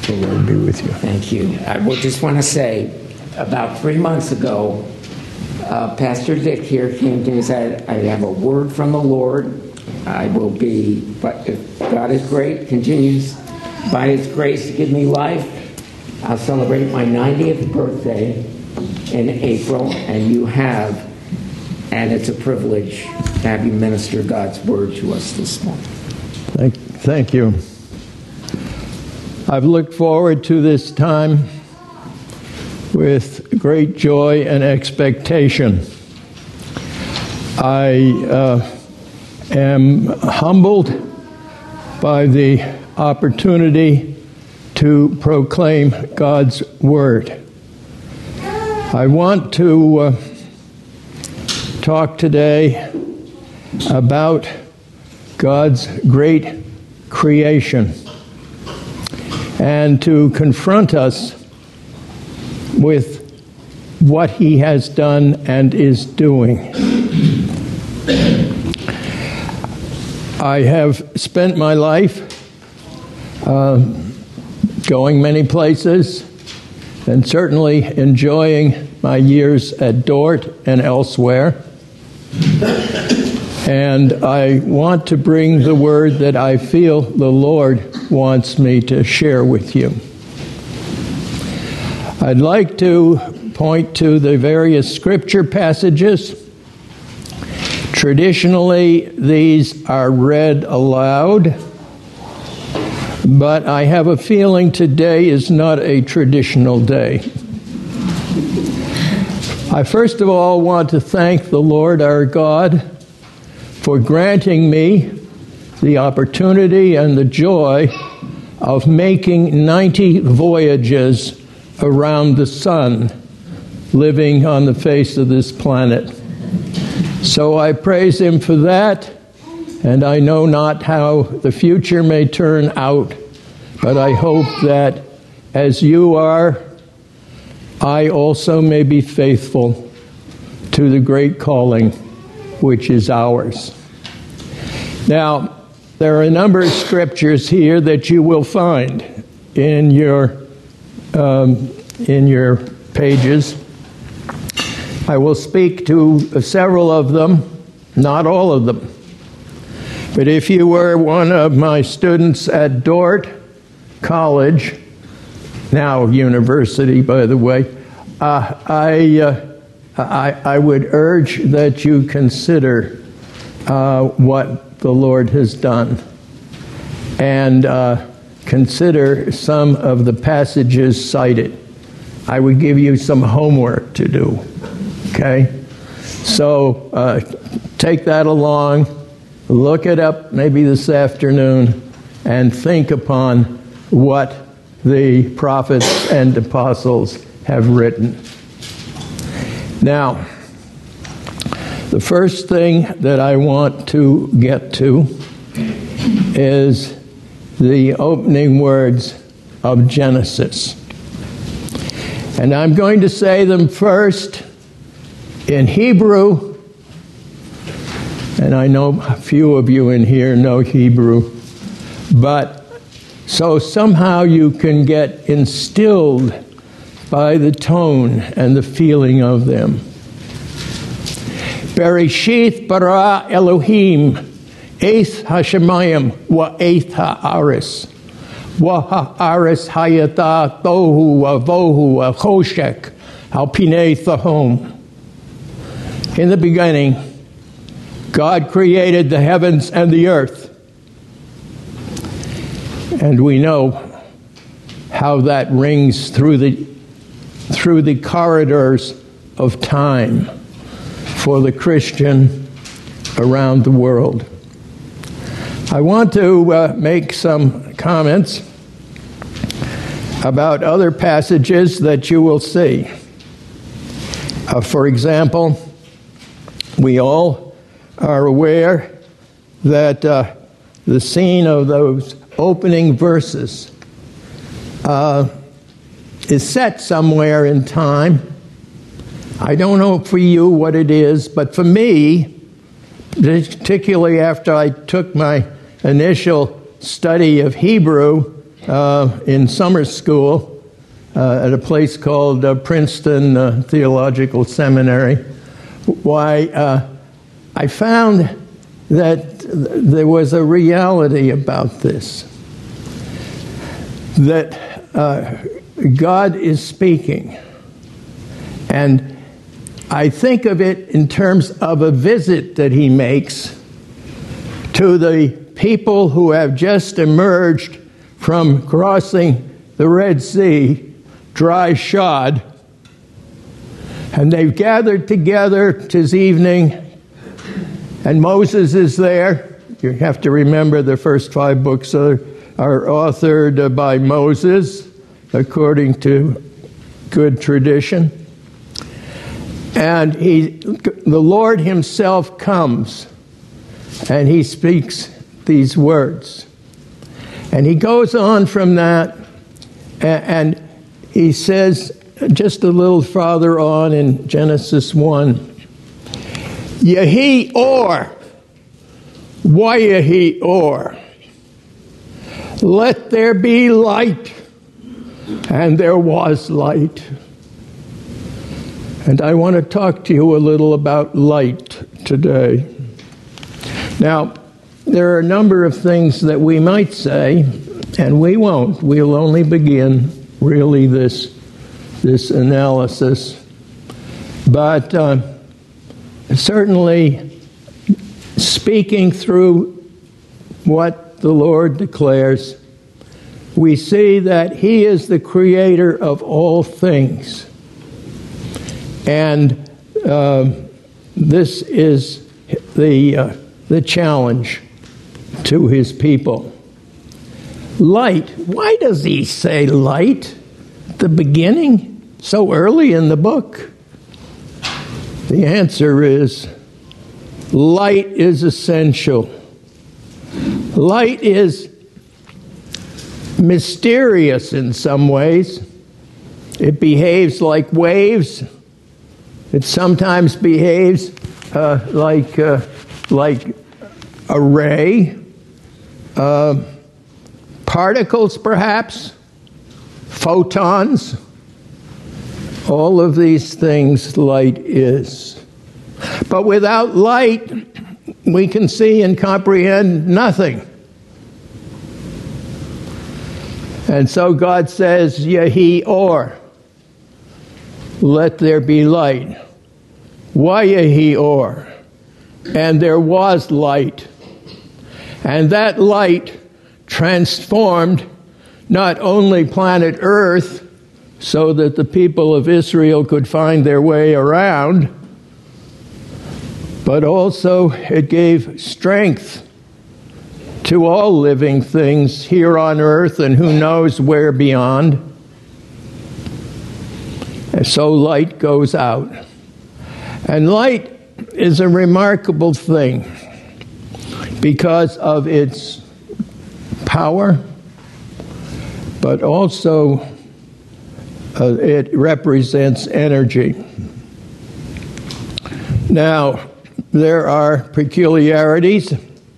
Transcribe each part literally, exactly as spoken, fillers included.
The Lord be with you. Thank you. I will just want to say, about three months ago, uh, Pastor Dick here came to me and said, I have a word from the Lord. I will be, but if God is great, continues by His grace to give me life, I'll celebrate my ninetieth birthday in April, and you have, and it's a privilege to have you minister God's word to us this morning. Thank, thank you. I've looked forward to this time with great joy and expectation. I uh, am humbled by the opportunity to proclaim God's word. I want to uh, talk today about God's great creation and to confront us with what He has done and is doing. I have spent my life uh, going many places and certainly enjoying my years at Dort and elsewhere. And I want to bring the word that I feel the Lord wants me to share with you. I'd like to point to the various scripture passages. Traditionally, these are read aloud, but I have a feeling today is not a traditional day. I first of all want to thank the Lord our God for granting me the opportunity and the joy of making ninety voyages around the sun, living on the face of this planet. So I praise Him for that, and I know not how the future may turn out, but I hope that as you are, I also may be faithful to the great calling which is ours. Now, there are a number of scriptures here that you will find in your um, in your pages. I will speak to several of them, not all of them. But if you were one of my students at Dort College, now university, by the way, uh, I, uh, I I would urge that you consider uh, what the Lord has done, and uh, consider some of the passages cited. I would give you some homework to do. Okay, so uh, take that along, look it up maybe this afternoon, and think upon what the prophets and apostles have written. Now, the first thing that I want to get to is the opening words of Genesis. And I'm going to say them first in Hebrew, and I know a few of you in here know Hebrew, but so somehow you can get instilled by the tone and the feeling of them. Bereshith bara Elohim eith hashemayim wa eith ha'aretz wa ha'aretz hayata tohu avohu achoshek al pinei thahom. In the beginning, God created the heavens and the earth. And we know how that rings through the through the corridors of time for the Christian around the world. I want to uh, make some comments about other passages that you will see. Uh, for example, we all are aware that uh, the scene of those opening verses uh, is set somewhere in time. I don't know for you what it is, but for me, particularly after I took my initial study of Hebrew, uh, in summer school uh, at a place called uh, Princeton uh, Theological Seminary, why uh, I found that there was a reality about this, that uh, God is speaking. And I think of it in terms of a visit that he makes to the people who have just emerged from crossing the Red Sea, dry shod, and they've gathered together. 'Tis evening, and Moses is there. You have to remember the first five books are, are authored by Moses, according to good tradition. And he, the Lord himself comes, and he speaks these words. And he goes on from that, and he says, just a little farther on in Genesis one, Yehi or, why Yehi or? Let there be light, and there was light. And I want to talk to you a little about light today. Now, there are a number of things that we might say, and we won't. We'll only begin, really, this, this analysis. But uh, certainly, speaking through what the Lord declares, we see that he is the creator of all things. And uh, this is the, uh, the challenge to his people. Light. Why does he say light at the beginning, so early in the book? The answer is light is essential. Light is mysterious in some ways. It behaves like waves. It sometimes behaves uh, like uh, like a ray, uh, particles perhaps, photons. All of these things light is. But without light, we can see and comprehend nothing. And so God says, Yehi or, let there be light. Why Yehi or? And there was light. And that light transformed not only planet Earth so that the people of Israel could find their way around, but also it gave strength to all living things here on earth and who knows where beyond. And so light goes out. And light is a remarkable thing because of its power, but also uh, it represents energy. Now, there are peculiarities,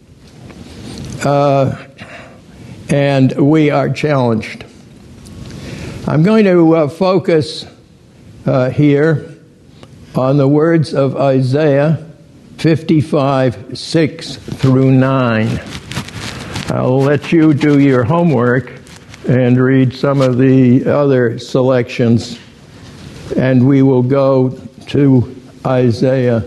uh, and we are challenged. I'm going to uh, focus uh, here on the words of Isaiah fifty-five, six through nine. I'll let you do your homework and read some of the other selections, and we will go to Isaiah.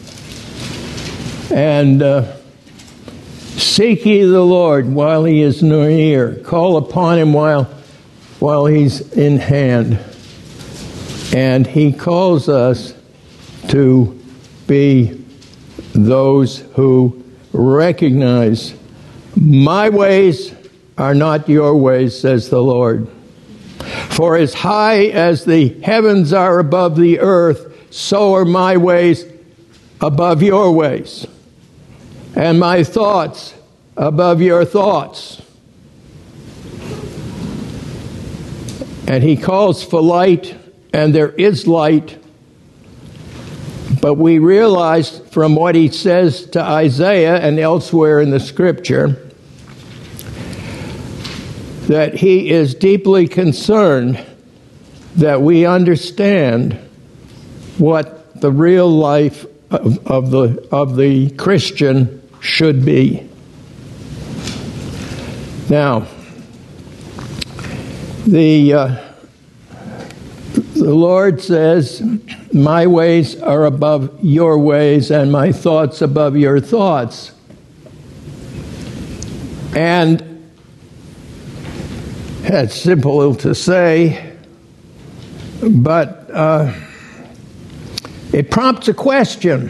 And uh, seek ye the Lord while he is near. Call upon him while, while he's in hand. And he calls us to be those who recognize my ways are not your ways, says the Lord. For as high as the heavens are above the earth, so are my ways above your ways, and my thoughts above your thoughts. And he calls for light, and there is light. But we realize from what he says to Isaiah and elsewhere in the scripture that he is deeply concerned that we understand what the real life of, of the of the Christian should be. Now, the uh, the Lord says, "My ways are above your ways, and my thoughts above your thoughts." And that's simple to say, but uh, it prompts a question.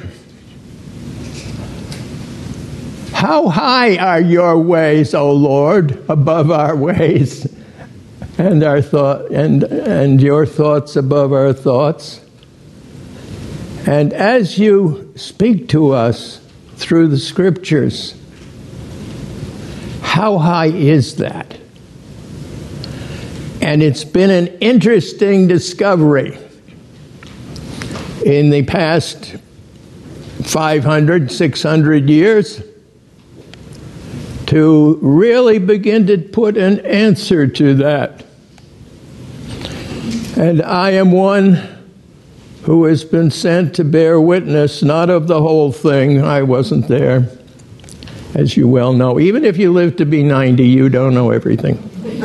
How high are your ways, O Lord, above our ways, and our thought and and your thoughts above our thoughts? And as you speak to us through the Scriptures, how high is that? And it's been an interesting discovery in the past five hundred, six hundred years to really begin to put an answer to that. And I am one who has been sent to bear witness, not of the whole thing. I wasn't there, as you well know. Even if you live to be ninety, you don't know everything.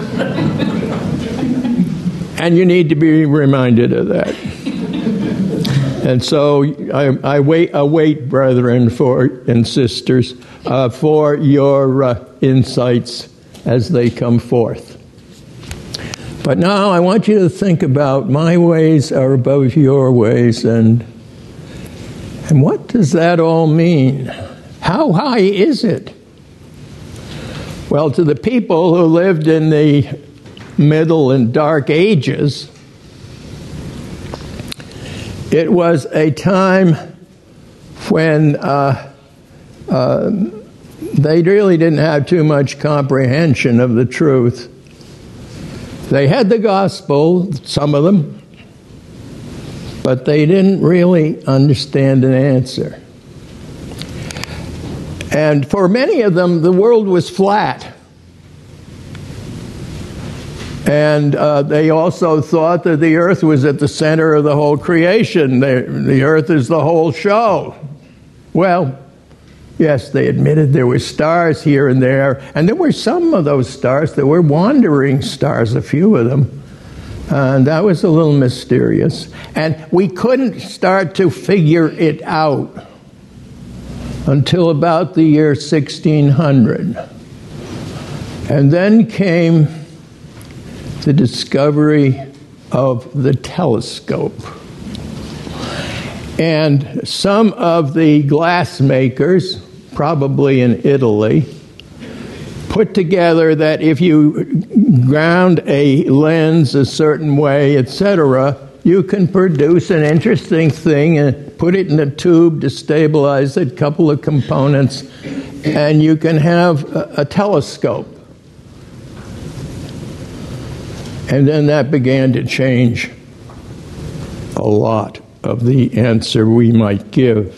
And you need to be reminded of that. And so I, I wait, await, brethren for, and sisters, uh, for your uh, insights as they come forth. But now I want you to think about my ways are above your ways, and and what does that all mean? How high is it? Well, to the people who lived in the Middle and Dark Ages, it was a time when uh, uh, they really didn't have too much comprehension of the truth. They had the gospel, some of them, but they didn't really understand an answer. And for many of them, the world was flat. And uh, they also thought that the earth was at the center of the whole creation. The, the earth is the whole show. Well, yes, they admitted there were stars here and there, and there were some of those stars that were wandering stars, a few of them. And that was a little mysterious. And we couldn't start to figure it out until about the year sixteen hundred. And then came the discovery of the telescope. And some of the glass makers, probably in Italy, put together that if you ground a lens a certain way, et cetera, you can produce an interesting thing and put it in a tube to stabilize it, a couple of components, and you can have a, a telescope. And then that began to change a lot of the answer we might give.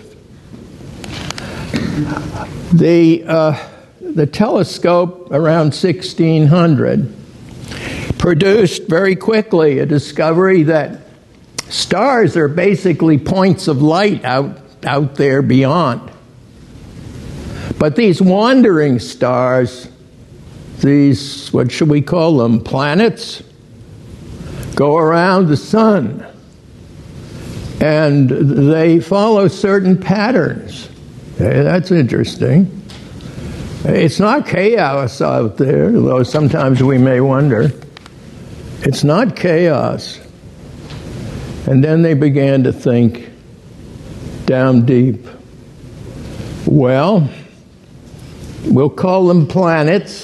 The uh, the telescope around sixteen hundred produced very quickly a discovery that stars are basically points of light out, out there beyond. But these wandering stars, these, what should we call them, planets, go around the sun. And they follow certain patterns. Hey, that's interesting. It's not chaos out there, though sometimes we may wonder. It's not chaos. And then they began to think down deep. Well, we'll call them planets.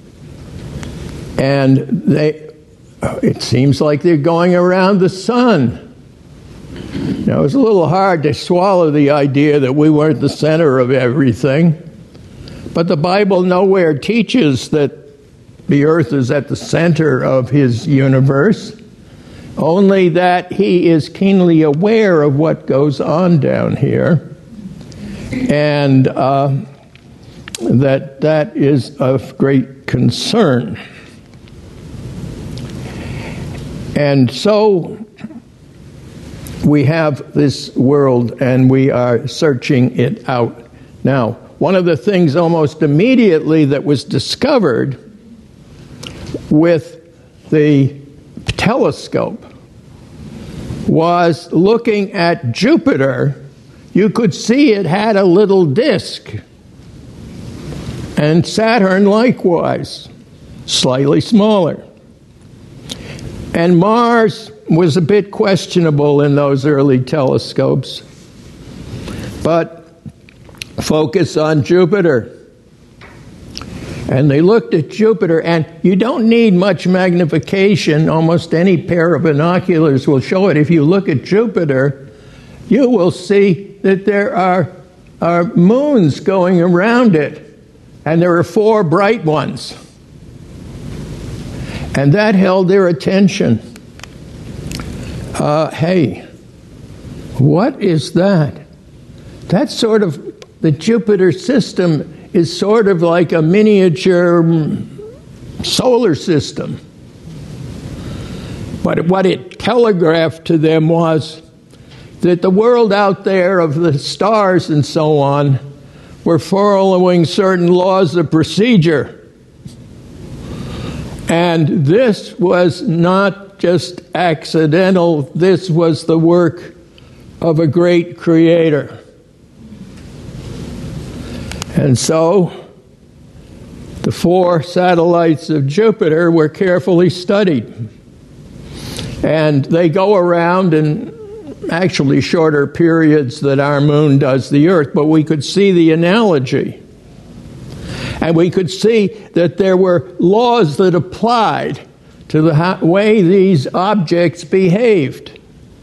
And they, it seems like they're going around the sun. Now, it's a little hard to swallow the idea that we weren't the center of everything. But the Bible nowhere teaches that the earth is at the center of his universe, only that he is keenly aware of what goes on down here, and uh, that that is of great concern. And so we have this world, and we are searching it out. Now, one of the things almost immediately that was discovered with the telescope was looking at Jupiter. You could see it had a little disk. And Saturn likewise, slightly smaller. And Mars was a bit questionable in those early telescopes. But focus on Jupiter. And they looked at Jupiter, and you don't need much magnification. Almost any pair of binoculars will show it. If you look at Jupiter, you will see that there are, are moons going around it, and there are four bright ones. And that held their attention. Uh, hey, what is that? That's sort of, the Jupiter system is sort of like a miniature solar system. But what it telegraphed to them was that the world out there of the stars and so on were following certain laws of procedure. And this was not just accidental, this was the work of a great creator. And so, the four satellites of Jupiter were carefully studied. And they go around in actually shorter periods than our moon does the Earth, but we could see the analogy. And we could see that there were laws that applied to the way these objects behaved.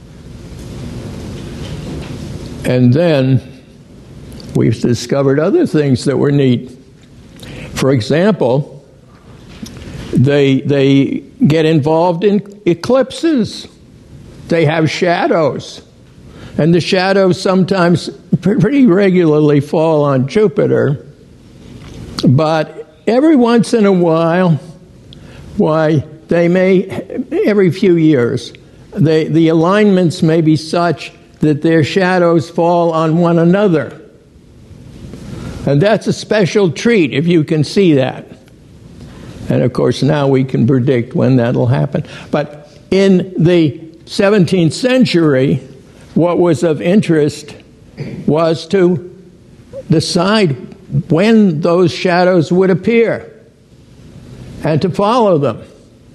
And then we've discovered other things that were neat. For example, they, they get involved in eclipses. They have shadows. And the shadows sometimes pretty regularly fall on Jupiter. But every once in a while, why, they may, every few years, they, the alignments may be such that their shadows fall on one another. And that's a special treat if you can see that. And of course, now we can predict when that'll happen. But in the seventeenth century, what was of interest was to decide when those shadows would appear and to follow them.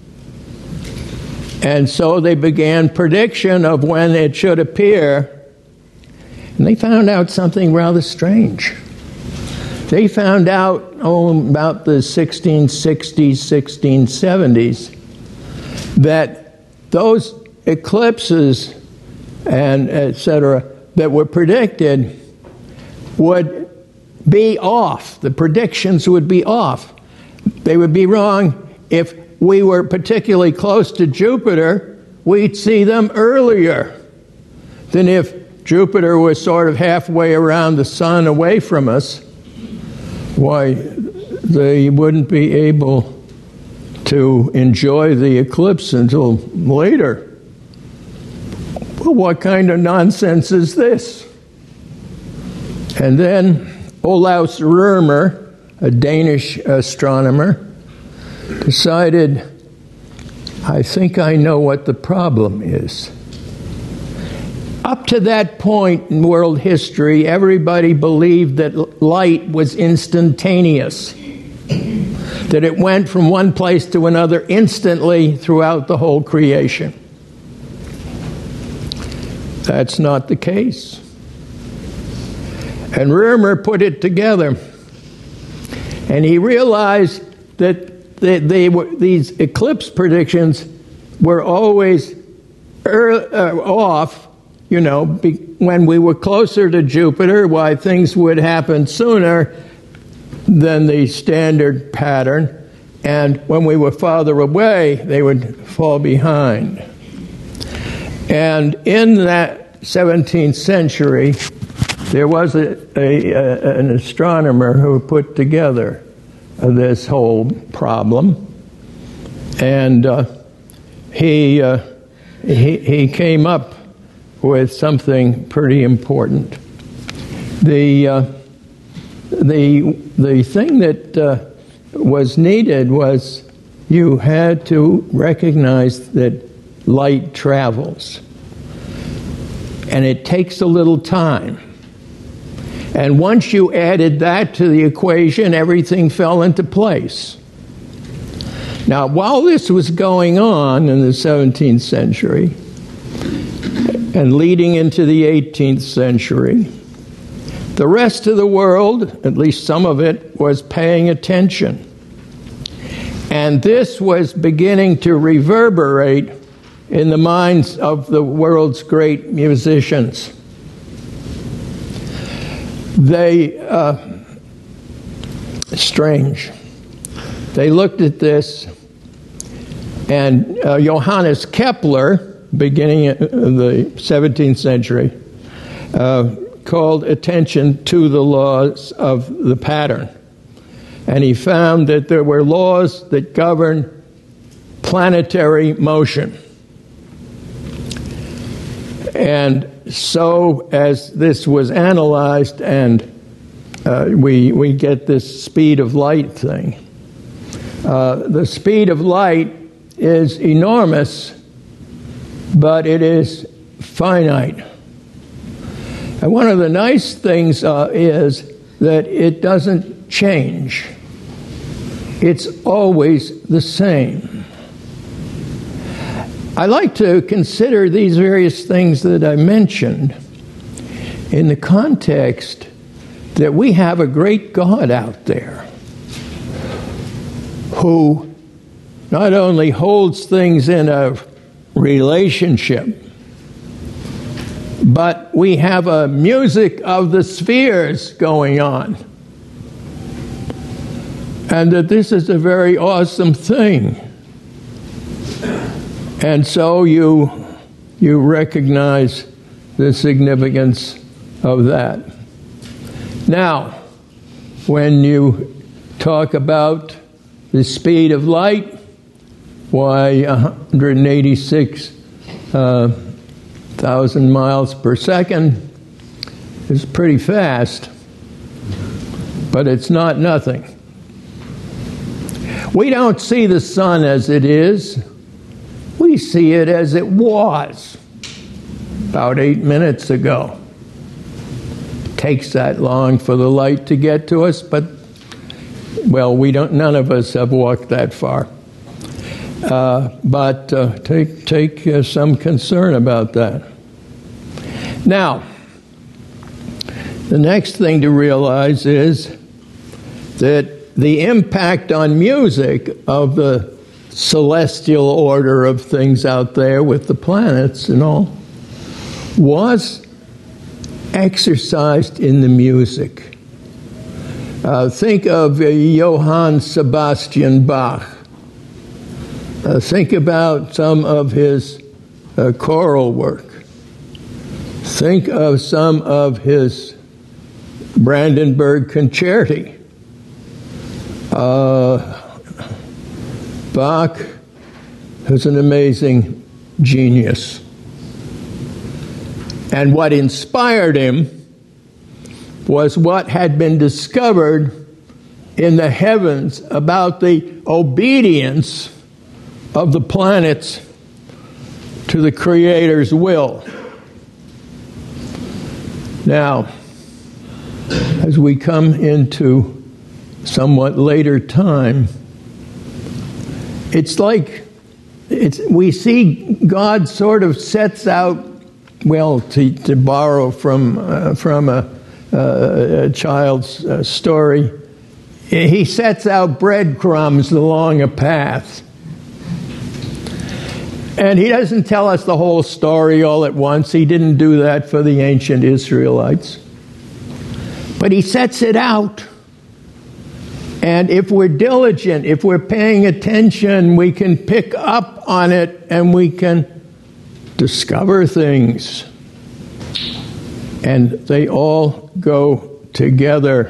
And so they began prediction of when it should appear, and they found out something rather strange. They found out, oh, about the sixteen sixties, sixteen seventies, that those eclipses and et cetera that were predicted would be off. The predictions would be off. They would be wrong. If we were particularly close to Jupiter, we'd see them earlier than if Jupiter was sort of halfway around the sun away from us. Why, they wouldn't be able to enjoy the eclipse until later. Well, what kind of nonsense is this? And then Olaus Rømer, a Danish astronomer, decided, I think I know what the problem is. Up to that point in world history, everybody believed that light was instantaneous, that it went from one place to another instantly throughout the whole creation. That's not the case. And Rømer put it together, and he realized that they, they were, these eclipse predictions were always early, uh, off. You know, be, when we were closer to Jupiter, why things would happen sooner than the standard pattern, and when we were farther away, they would fall behind. And in that seventeenth century, there was a, a, a, an astronomer who put together this whole problem, and uh, he, uh, he, he came up with something pretty important. The, uh, the, the thing that uh, was needed was you had to recognize that light travels. And it takes a little time. And once you added that to the equation, everything fell into place. Now, while this was going on in the seventeenth century and leading into the eighteenth century, the rest of the world, at least some of it, was paying attention. And this was beginning to reverberate in the minds of the world's great musicians. They, uh, strange, they looked at this, and uh, Johannes Kepler, beginning of the seventeenth century, uh, called attention to the laws of the pattern. And he found that there were laws that govern planetary motion. And so as this was analyzed, and uh, we, we get this speed of light thing, uh, the speed of light is enormous, but it is finite. And one of the nice things uh, is that it doesn't change. It's always the same. I like to consider these various things that I mentioned in the context that we have a great God out there who not only holds things in a relationship, but we have a music of the spheres going on. And that this is a very awesome thing. And so you, you recognize the significance of that. Now, when you talk about the speed of light, why one hundred eighty-six uh, thousand miles per second is pretty fast, but it's not nothing. We don't see the sun as it is. We see it as it was about eight minutes ago. It takes that long for the light to get to us, but, well, we don't. None of us have walked that far. Uh, but uh, take, take uh, some concern about that. Now, the next thing to realize is that the impact on music of the celestial order of things out there with the planets and all was exercised in the music. Uh, think of uh, Johann Sebastian Bach. Uh, think about some of his uh, choral work. Think of some of his Brandenburg Concerti. Uh, Bach is an amazing genius. And what inspired him was what had been discovered in the heavens about the obedience of the planets to the Creator's will. Now, as we come into somewhat later time, it's like it's we see God sort of sets out, well, to, to borrow from uh, from a, uh, a child's uh, story, he sets out breadcrumbs along a path. And he doesn't tell us the whole story all at once. He didn't do that for the ancient Israelites. But he sets it out. And if we're diligent, if we're paying attention, we can pick up on it and we can discover things. And they all go together.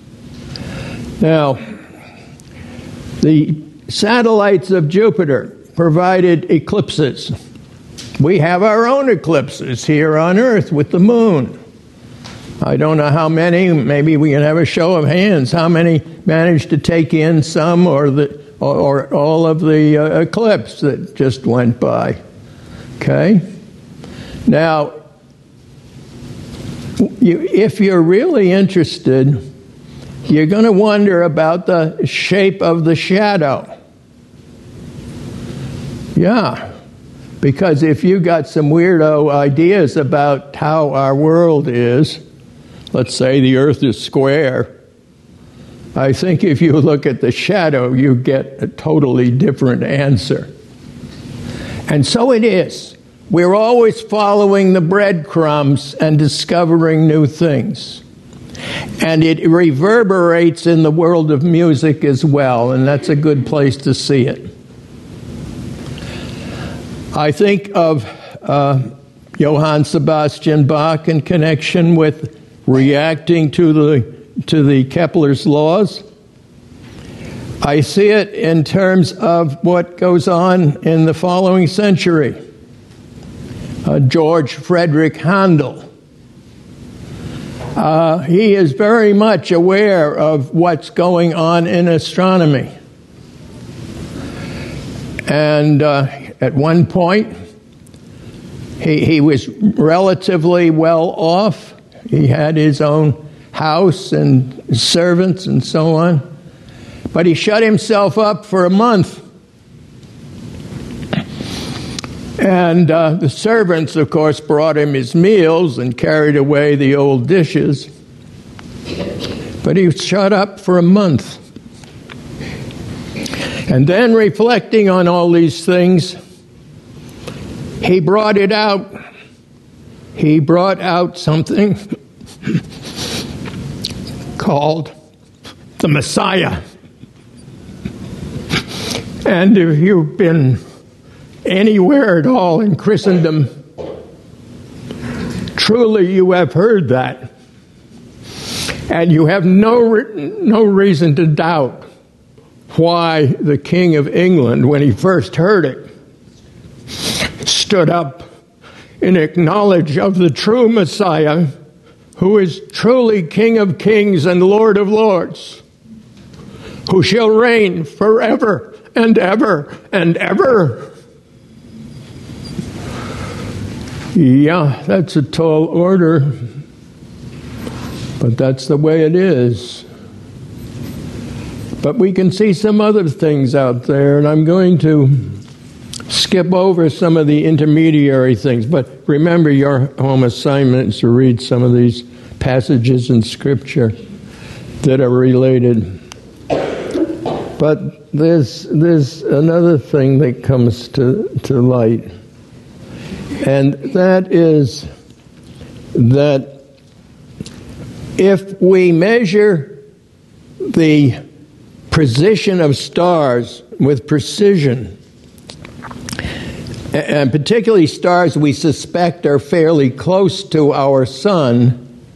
Now, the satellites of Jupiter provided eclipses. We have our own eclipses here on Earth with the moon. I don't know how many, maybe we can have a show of hands, how many managed to take in some or the or, or all of the uh, eclipse that just went by. Okay? Now, you, if you're really interested, you're going to wonder about the shape of the shadow. Yeah. Because if you got some weirdo ideas about how our world is, let's say the Earth is square, I think if you look at the shadow, you get a totally different answer. And so it is. We're always following the breadcrumbs and discovering new things. And it reverberates in the world of music as well, and that's a good place to see it. I think of uh, Johann Sebastian Bach in connection with reacting to the to the Kepler's laws. I see it in terms of what goes on in the following century. Uh, George Frederick Handel. Uh, he is very much aware of what's going on in astronomy. And uh, at one point, he, he was relatively well off. He had his own house and servants and so on. But he shut himself up for a month. And uh, the servants, of course, brought him his meals and carried away the old dishes. But he was shut up for a month. And then, reflecting on all these things, he brought it out. He brought out something called the Messiah. And if you've been anywhere at all in Christendom, truly you have heard that. And you have no, re- no reason to doubt why the King of England, when he first heard it, stood up in acknowledgement of the true Messiah, who is truly King of Kings and Lord of Lords, who shall reign forever and ever and ever. Yeah, that's a tall order, but that's the way it is. But we can see some other things out there, and I'm going to skip over some of the intermediary things. But remember, your home assignment is to read some of these passages in Scripture that are related. But there's there's another thing that comes to, to light. And that is that if we measure the position of stars with precision, and particularly stars we suspect are fairly close to our sun,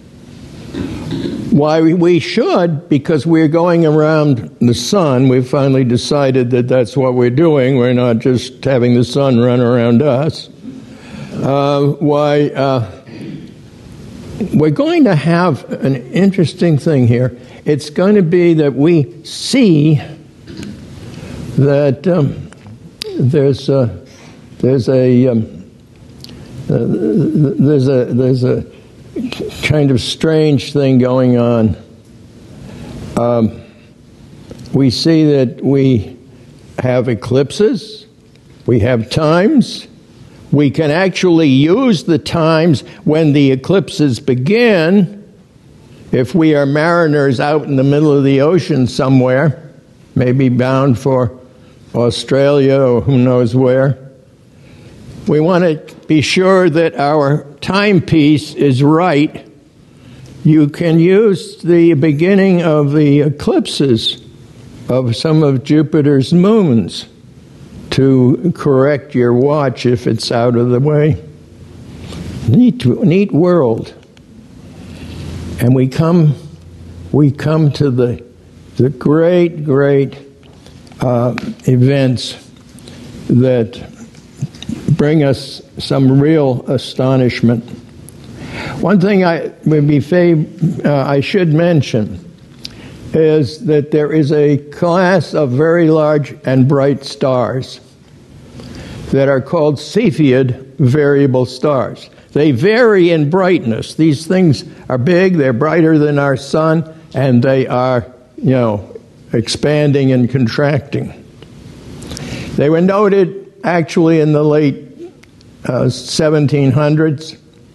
why we should, because we're going around the sun, we've finally decided that that's what we're doing, we're not just having the sun run around us. Uh, why uh, we're going to have an interesting thing here. It's going to be that we see that um, there's a there's a um, uh, there's a there's a kind of strange thing going on. Um, we see that we have eclipses, we have times. We can actually use the times when the eclipses begin. If we are mariners out in the middle of the ocean somewhere, maybe bound for Australia or who knows where, we want to be sure that our timepiece is right. You can use the beginning of the eclipses of some of Jupiter's moons to correct your watch if it's out of the way. Neat, neat world. And we come, we come to the the great, great uh, events that bring us some real astonishment. One thing I would be fav- uh, I should mention is that there is a class of very large and bright stars that are called Cepheid variable stars. They vary in brightness. These things are big, they're brighter than our sun, and they are, you know, expanding and contracting. They were noted actually in the late uh, seventeen hundreds,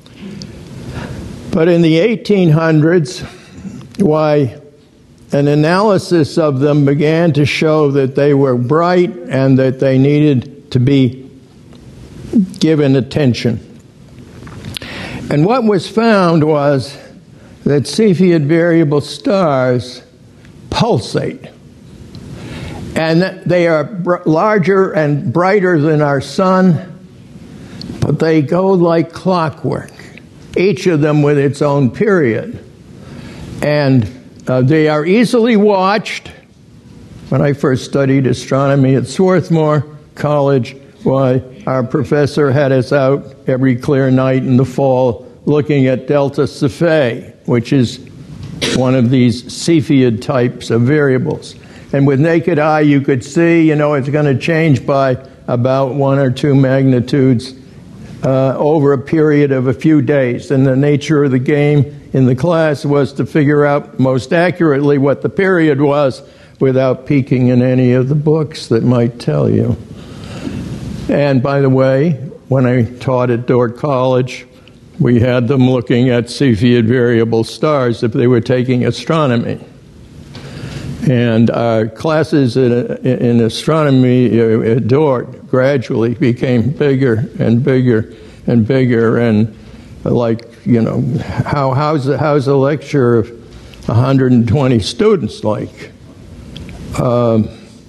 but in the eighteen hundreds, why, an analysis of them began to show that they were bright and that they needed to be given attention. And what was found was that Cepheid variable stars pulsate. And they are br- larger and brighter than our sun, but they go like clockwork, each of them with its own period. And uh, they are easily watched. When I first studied astronomy at Swarthmore College, why, our professor had us out every clear night in the fall looking at Delta Cephei, which is one of these Cepheid types of variables. And with naked eye, you could see, you know, it's going to change by about one or two magnitudes uh, over a period of a few days. And the nature of the game in the class was to figure out most accurately what the period was without peeking in any of the books that might tell you. And by the way, when I taught at Dordt College, we had them looking at Cepheid variable stars if they were taking astronomy. And our classes in, in astronomy at Dordt gradually became bigger and bigger and bigger. And like, you know, how how's the, how's a lecture of one hundred twenty students like? Um,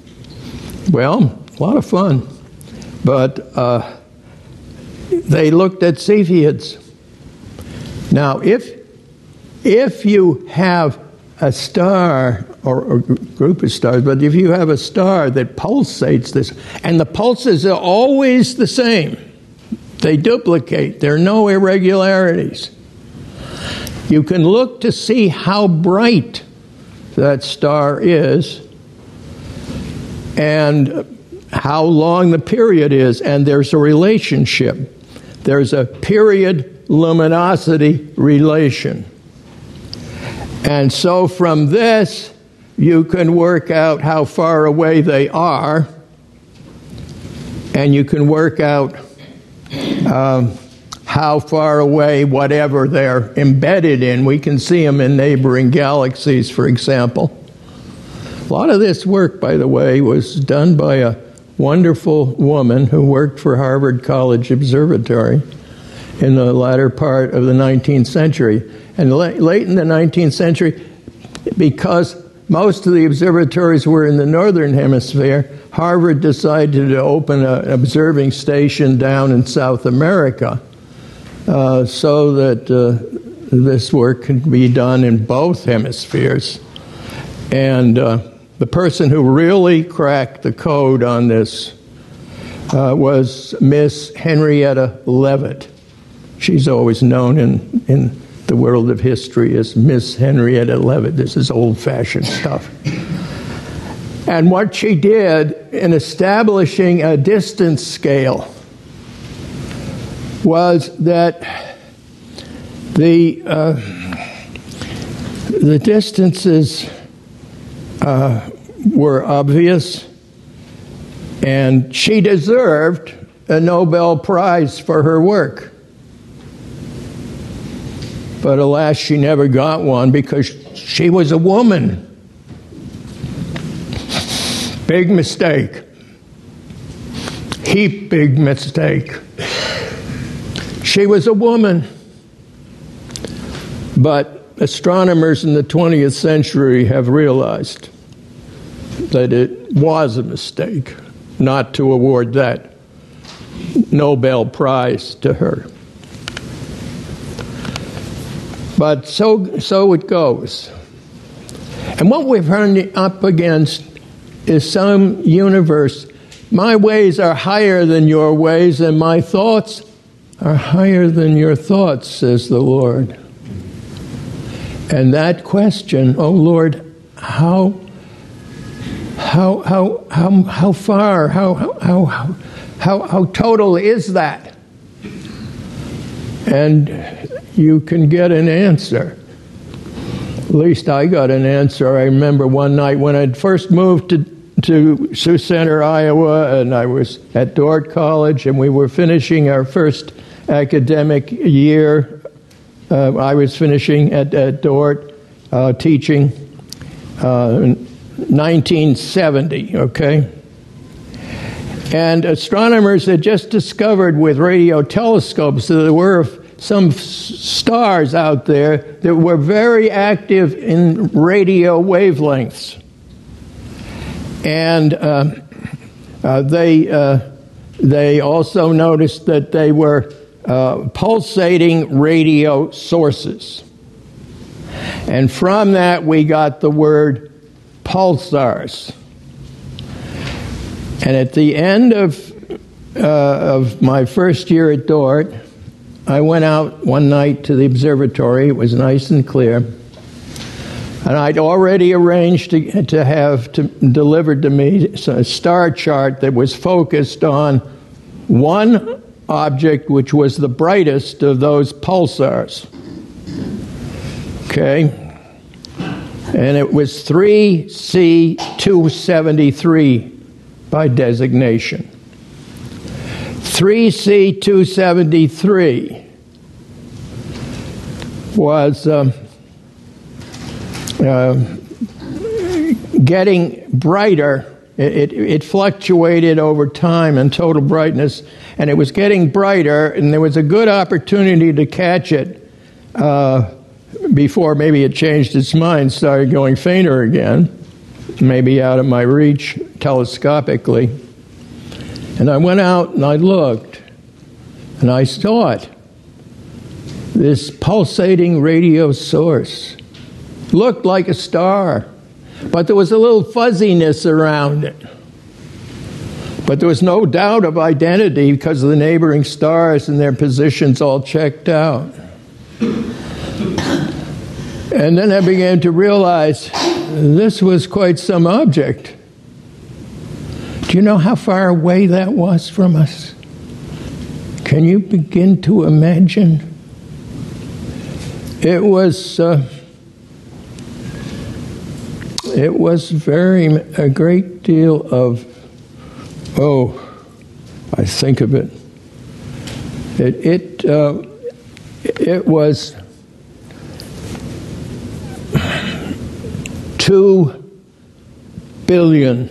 well, a lot of fun. But uh, they looked at Cepheids. Now, if if you have a star or a group of stars, but if you have a star that pulsates this, and the pulses are always the same, they duplicate, there are no irregularities. You can look to see how bright that star is and how long the period is, and there's a relationship. There's a period luminosity relation. And so from this, you can work out how far away they are, and you can work out um, how far away whatever they're embedded in. We can see them in neighboring galaxies, for example. A lot of this work, by the way, was done by a wonderful woman who worked for Harvard College Observatory in the latter part of the nineteenth century. And late in the nineteenth century, because most of the observatories were in the northern hemisphere, Harvard decided to open an observing station down in South America uh, so that uh, this work could be done in both hemispheres. And uh, the person who really cracked the code on this uh, was Miss Henrietta Leavitt. She's always known in, in the world of history as Miss Henrietta Leavitt. This is old-fashioned stuff. And what she did in establishing a distance scale was that the uh, the distances uh, were obvious, and she deserved a Nobel Prize for her work. But alas, she never got one because she was a woman. Big mistake. Heap big mistake. She was a woman. But astronomers in the twentieth century have realized that it was a mistake not to award that Nobel Prize to her. But so so it goes. And what we've run up against is some universe My ways are higher than your ways, and my thoughts are higher than your thoughts, says the Lord. And that question, oh Lord, how how how how how far, how how how how, how total is that? And you can get an answer. At least I got an answer. I remember one night when I'd first moved to to Sioux Center, Iowa, and I was at Dordt College, and we were finishing our first academic year. Uh, I was finishing at, at Dordt, uh, teaching uh, in nineteen seventy, okay? And astronomers had just discovered with radio telescopes that there were some stars out there that were very active in radio wavelengths. And uh, uh, they uh, they also noticed that they were uh, pulsating radio sources. And from that we got the word pulsars. And at the end of uh, of my first year at Dordt, I went out one night to the observatory. It was nice and clear. And I'd already arranged to, to have to, delivered to me a star chart that was focused on one object, which was the brightest of those pulsars. Okay? And it was three C two seventy-three by designation. three C two seventy-three was um, uh, getting brighter. It, it, it fluctuated over time in total brightness, and it was getting brighter, and there was a good opportunity to catch it uh, before maybe it changed its mind, started going fainter again, maybe out of my reach telescopically. And I went out and I looked, and I saw it. This pulsating radio source looked like a star, but there was a little fuzziness around it. But there was no doubt of identity because of the neighboring stars and their positions all checked out. And then I began to realize this was quite some object. Do you know how far away that was from us? Can you begin to imagine? It was uh, it was very a great deal of oh, I think of it. It it uh, it was two billion.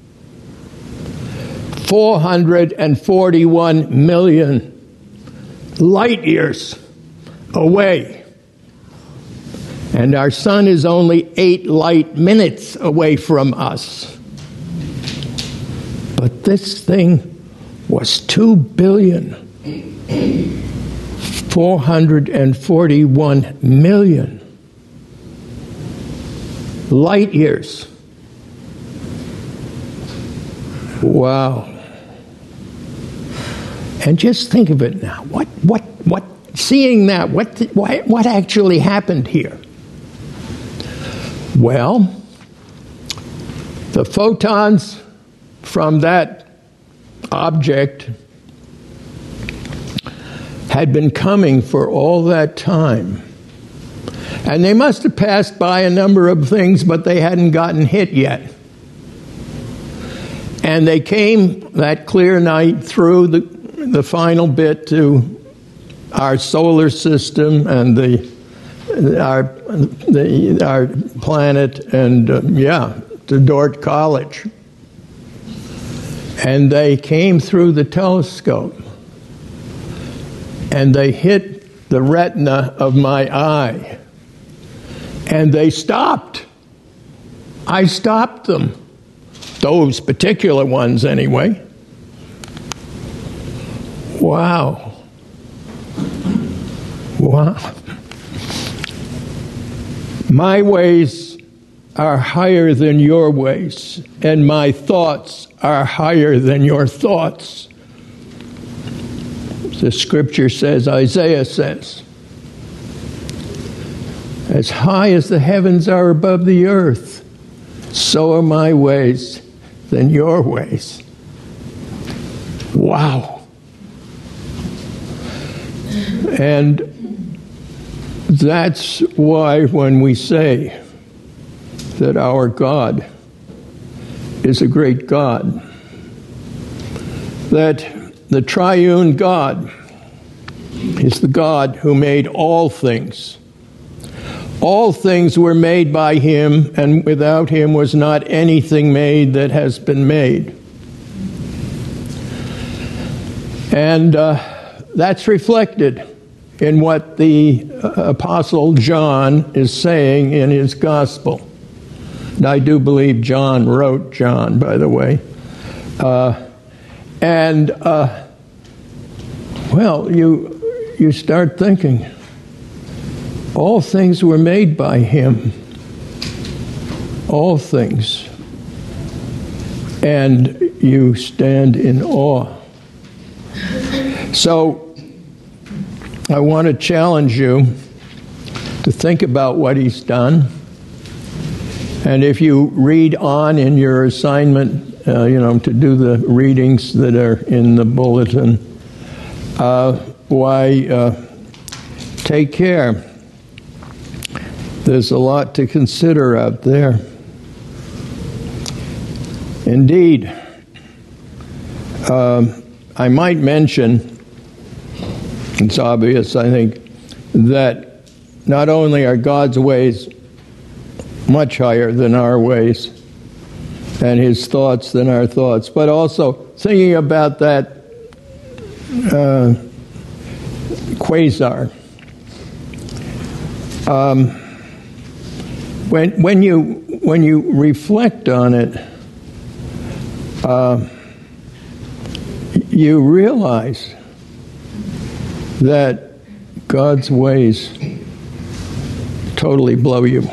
four hundred forty-one million light years away. And our sun is only eight light minutes away from us. But this thing was two billion, four hundred forty-one million light years. Wow. And just think of it now. What, what, what, seeing that, what, what, what actually happened here? Well, the photons from that object had been coming for all that time. And they must have passed by a number of things, but they hadn't gotten hit yet. And they came that clear night through the, the final bit to our solar system and the our the our planet and uh, yeah, to Dordt College. And they came through the telescope, and they hit the retina of my eye, and they stopped. I stopped them. Those particular ones, anyway. Wow. Wow. My ways are higher than your ways, and my thoughts are higher than your thoughts. The scripture says, Isaiah says, as high as the heavens are above the earth, so are my ways than your ways. Wow. And that's why when we say that our God is a great God, that the triune God is the God who made all things. All things were made by him, and without him was not anything made that has been made. And uh, that's reflected in what the uh, Apostle John is saying in his gospel. And I do believe John wrote John, by the way. Uh, and, uh, well, you you start thinking, all things were made by him. All things. And you stand in awe. So, I want to challenge you to think about what he's done. And if you read on in your assignment, uh, you know, to do the readings that are in the bulletin, uh, why, uh, take care. There's a lot to consider out there. Indeed, um, I might mention, it's obvious, I think, that not only are God's ways much higher than our ways, and his thoughts than our thoughts, but also thinking about that uh, quasar. Um, when when you when you reflect on it, uh, you realize that God's ways totally blow you.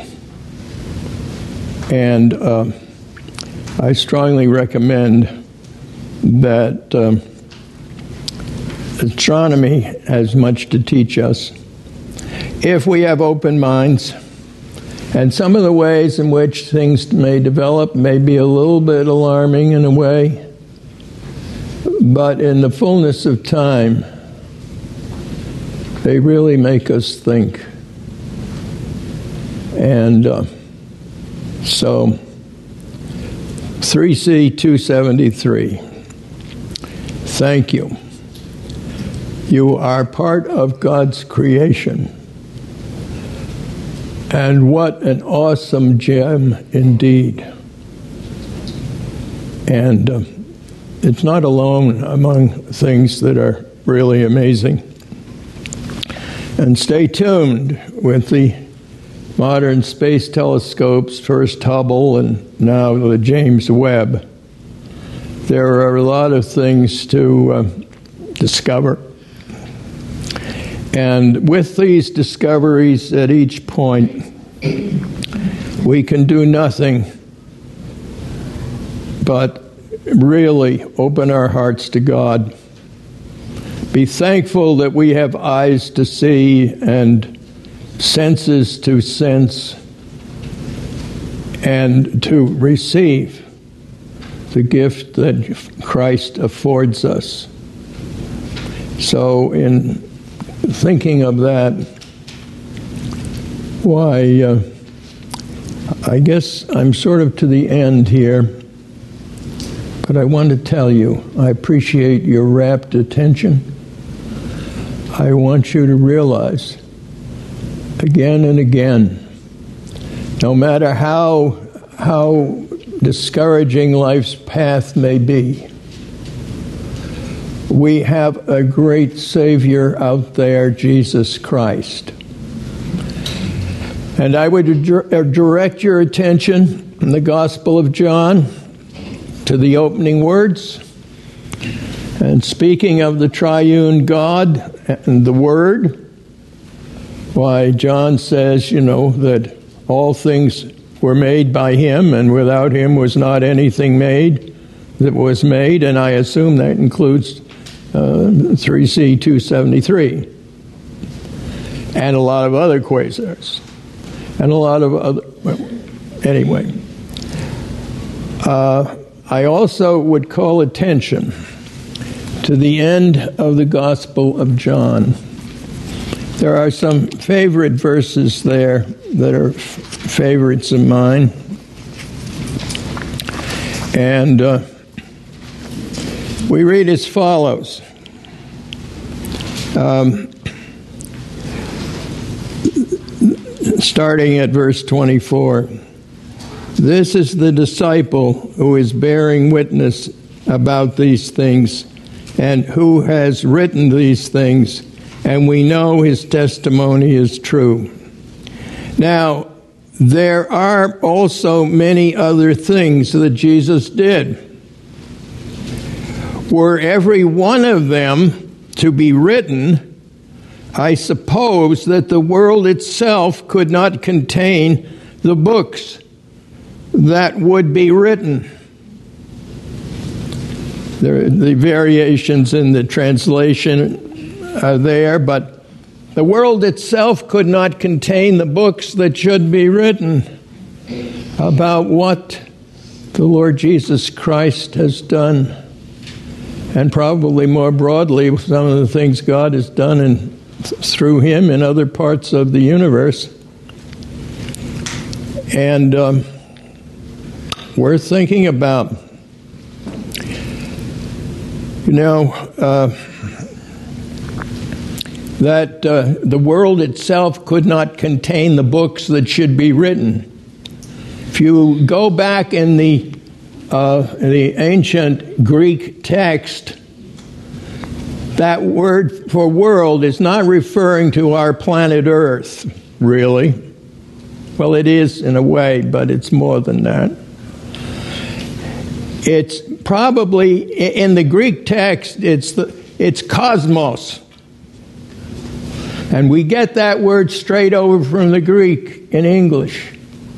And uh, I strongly recommend that um, astronomy has much to teach us if we have open minds. And some of the ways in which things may develop may be a little bit alarming in a way, but in the fullness of time, they really make us think. And uh, so, three C two seventy-three, thank you. You are part of God's creation. And what an awesome gem indeed. And uh, it's not alone among things that are really amazing. And stay tuned with the modern space telescopes, first Hubble and now the James Webb. There are a lot of things to uh, discover. And with these discoveries at each point, we can do nothing but really open our hearts to God. Be thankful that we have eyes to see and senses to sense and to receive the gift that Christ affords us. So in thinking of that, why, uh, I guess I'm sort of to the end here, but I want to tell you, I appreciate your rapt attention. I want you to realize, again and again, no matter how, how discouraging life's path may be, we have a great Savior out there, Jesus Christ. And I would direct your attention in the Gospel of John to the opening words. And speaking of the triune God and the Word, why John says, you know, that all things were made by him, and without him was not anything made that was made, and I assume that includes uh, three C two seventy-three, and a lot of other quasars, and a lot of other, well, anyway. Uh, I also would call attention to the end of the Gospel of John. There are some favorite verses there that are f- favorites of mine. And uh, we read as follows. Um, starting at verse twenty-four. This is the disciple who is bearing witness about these things, and who has written these things, and we know his testimony is true. Now, there are also many other things that Jesus did. Were every one of them to be written, I suppose that the world itself could not contain the books that would be written. There, the variations in the translation are there, but the world itself could not contain the books that should be written about what the Lord Jesus Christ has done, and probably more broadly some of the things God has done in, through him in other parts of the universe. And um, worth thinking about. You know, uh, that uh, the world itself could not contain the books that should be written. If you go back in the uh, the ancient Greek text, that word for world is not referring to our planet Earth, really. Well, it is in a way, but it's more than that. It's probably, in the Greek text, it's the it's cosmos. And we get that word straight over from the Greek in English.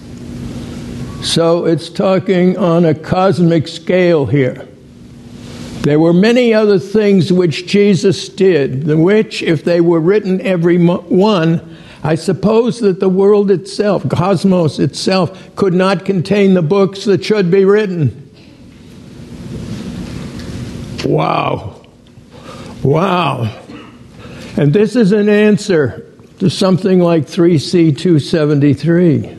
So it's talking on a cosmic scale here. There were many other things which Jesus did, which, if they were written every one, I suppose that the world itself, cosmos itself, could not contain the books that should be written. Wow. Wow. And this is an answer to something like three C two seventy-three.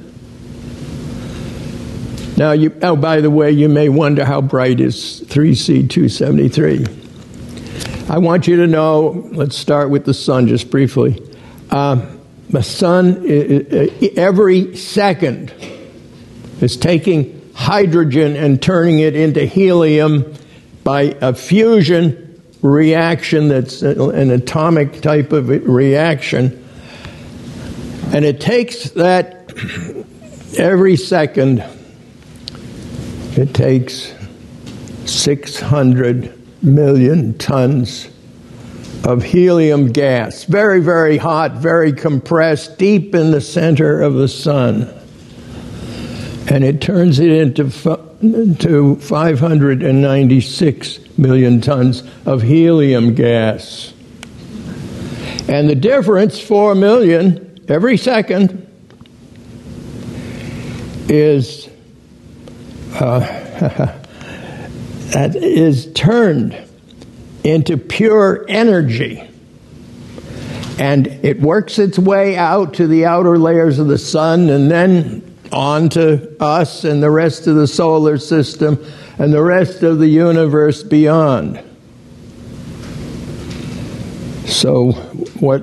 Now, you, oh, by the way, you may wonder how bright is three C two seventy-three. I want you to know, let's start with the sun just briefly. Uh, the sun, every second, is taking hydrogen and turning it into helium by a fusion reaction that's an atomic type of reaction. And it takes that every second, it takes six hundred million tons of helium gas. Very, very hot, very compressed, deep in the center of the sun. And it turns it into to five hundred ninety-six million tons of helium gas. And the difference, four million every second, is uh, that is turned into pure energy. And it works its way out to the outer layers of the sun, and then on to us and the rest of the solar system and the rest of the universe beyond. So what,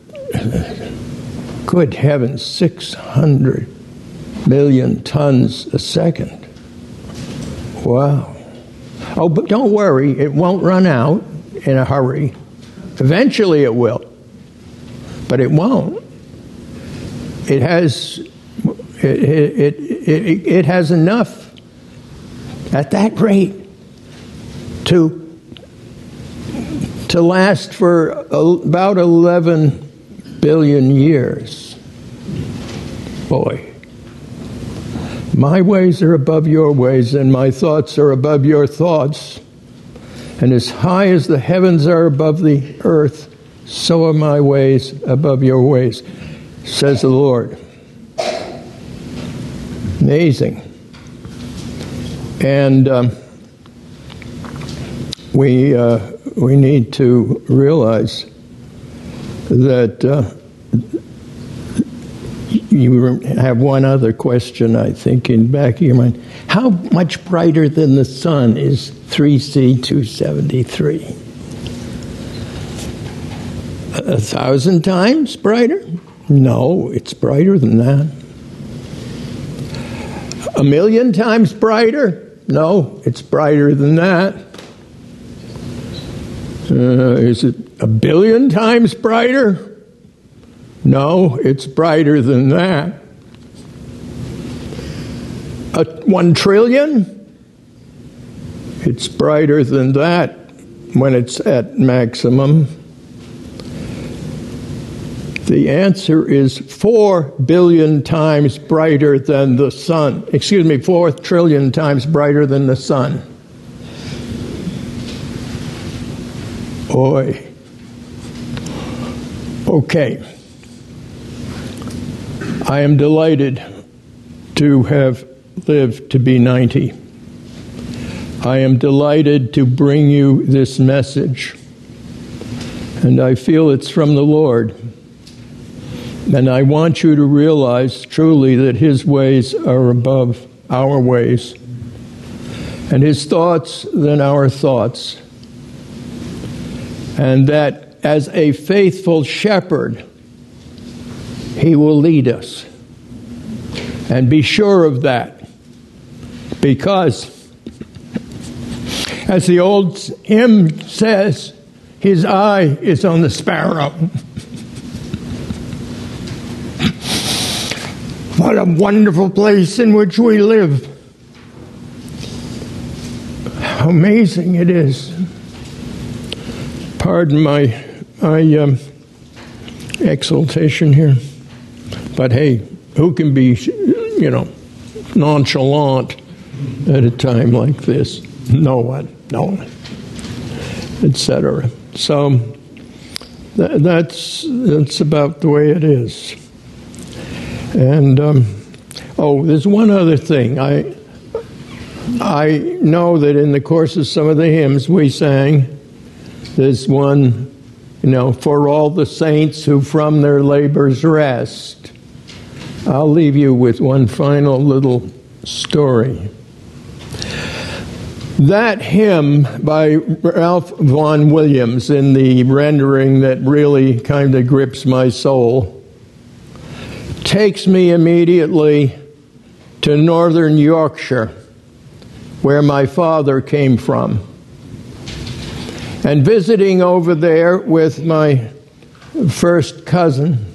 good heavens, six hundred million tons a second. Wow. Oh, but don't worry, it won't run out in a hurry. Eventually it will, but it won't. It has, it, it, it, it has enough at that rate to to last for about eleven billion years. Boy. My ways are above your ways, and my thoughts are above your thoughts. And as high as the heavens are above the earth, so are my ways above your ways, says the Lord. Amazing. And um, we uh, we need to realize that uh, you have one other question, I think, in the back of your mind. How much brighter than the sun is three C two seventy-three? A thousand times brighter? No, it's brighter than that. A million times brighter? No, it's brighter than that. Uh, is it a billion times brighter? No, it's brighter than that. A one trillion? It's brighter than that when it's at maximum. The answer is four billion times brighter than the sun. Excuse me, four trillion times brighter than the sun. Boy. Okay. I am delighted to have lived to be ninety. I am delighted to bring you this message. And I feel it's from the Lord. And I want you to realize truly that His ways are above our ways, and His thoughts than our thoughts. And that as a faithful shepherd, He will lead us. And be sure of that. Because, as the old hymn says, His eye is on the sparrow. What a wonderful place in which we live. How amazing it is. Pardon my, my um, exaltation here. But hey, who can be, you know, nonchalant at a time like this? No one, no one, et cetera. So th- that's that's about the way it is. And um, oh, there's one other thing. I I know that in the course of some of the hymns we sang, there's one, you know, for all the saints who from their labors rest. I'll leave you with one final little story. That hymn by Ralph Vaughan Williams, in the rendering that really kind of grips my soul, takes me immediately to northern Yorkshire, where my father came from. And visiting over there with my first cousin,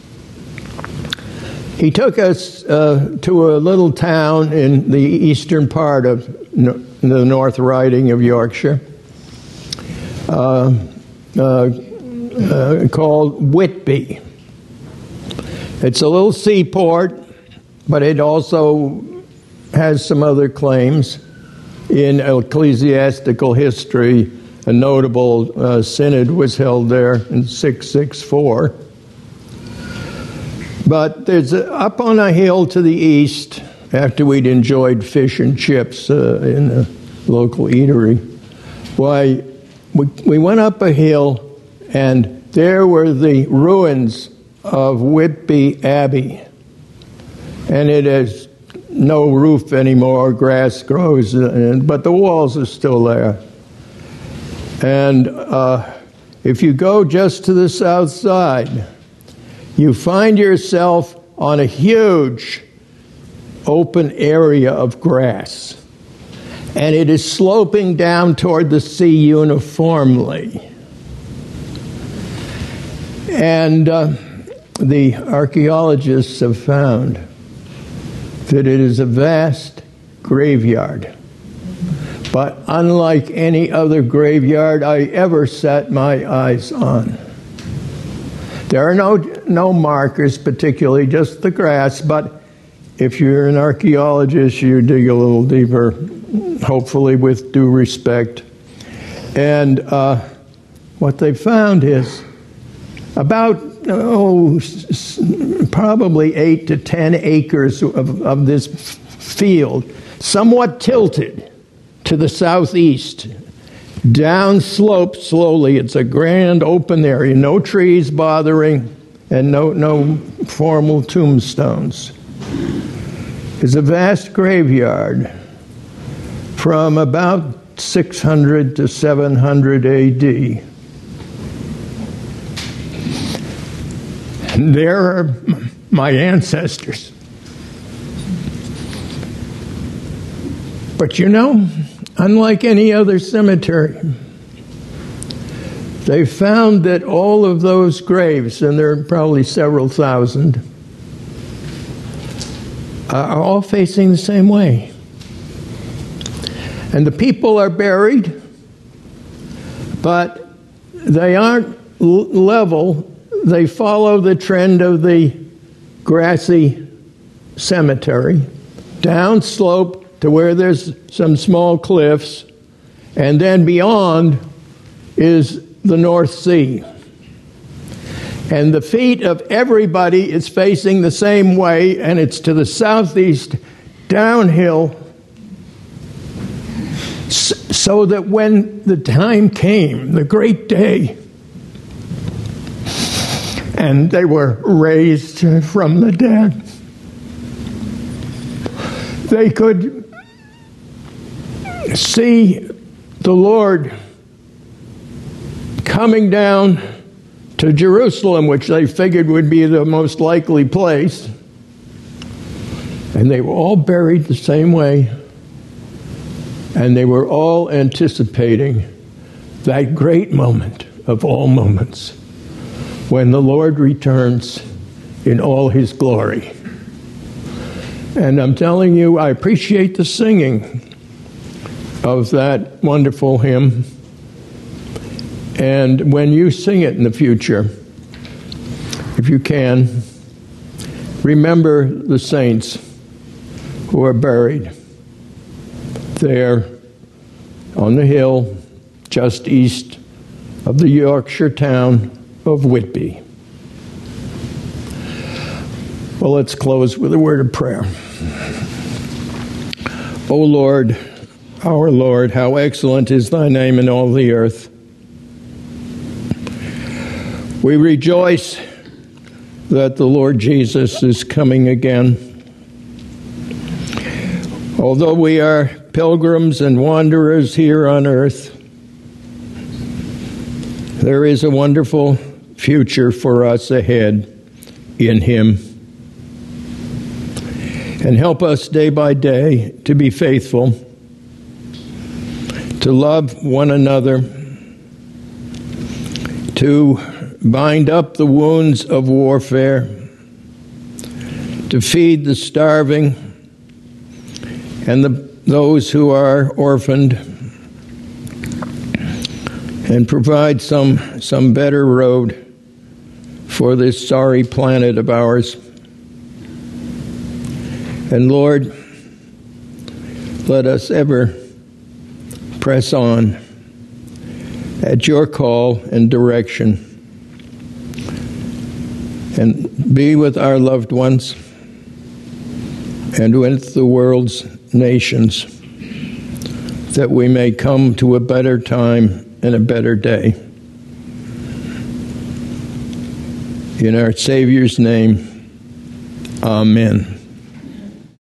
he took us uh, to a little town in the eastern part of no, the North Riding of Yorkshire uh, uh, uh, called Whitby. It's a little seaport, but it also has some other claims. In ecclesiastical history, a notable uh, synod was held there in six sixty-four. But there's a, up on a hill to the east, after we'd enjoyed fish and chips uh, in a local eatery, why, we, we went up a hill, and there were the ruins of Whitby Abbey. And it has no roof anymore, grass grows, and, but the walls are still there. And uh, if you go just to the south side, you find yourself on a huge open area of grass. And it is sloping down toward the sea uniformly. And uh, the archaeologists have found that it is a vast graveyard. But unlike any other graveyard I ever set my eyes on. There are no no markers particularly, just the grass, but if you're an archaeologist, you dig a little deeper, hopefully with due respect. And uh, what they found is about, oh, s- probably eight to ten acres of, of this field, somewhat tilted to the southeast, down slope slowly. It's a grand open area, no trees bothering, and no, no formal tombstones. It's a vast graveyard from about six hundred to seven hundred A D. And there are my ancestors. But you know, unlike any other cemetery, they found that all of those graves, and there are probably several thousand, are all facing the same way. And the people are buried, but they aren't l- level. They follow the trend of the grassy cemetery, down slope to where there's some small cliffs, and then beyond is the North Sea. And the feet of everybody is facing the same way, and it's to the southeast, downhill, so that when the time came, the great day, and they were raised from the dead, they could see the Lord coming down to Jerusalem, which they figured would be the most likely place. And they were all buried the same way. And they were all anticipating that great moment of all moments, when the Lord returns in all his glory. And I'm telling you, I appreciate the singing of that wonderful hymn. And when you sing it in the future, if you can, remember the saints who are buried there on the hill just east of the Yorkshire town of Whitby. Well, let's close with a word of prayer. O Lord, our Lord, how excellent is thy name in all the earth. We rejoice that the Lord Jesus is coming again. Although we are pilgrims and wanderers here on earth, there is a wonderful future for us ahead in him. And help us day by day to be faithful, to love one another, to bind up the wounds of warfare, to feed the starving and the, those who are orphaned, and provide some, some better road for this sorry planet of ours. And Lord, let us ever press on at your call and direction, and be with our loved ones and with the world's nations, that we may come to a better time and a better day. In our Savior's name, amen.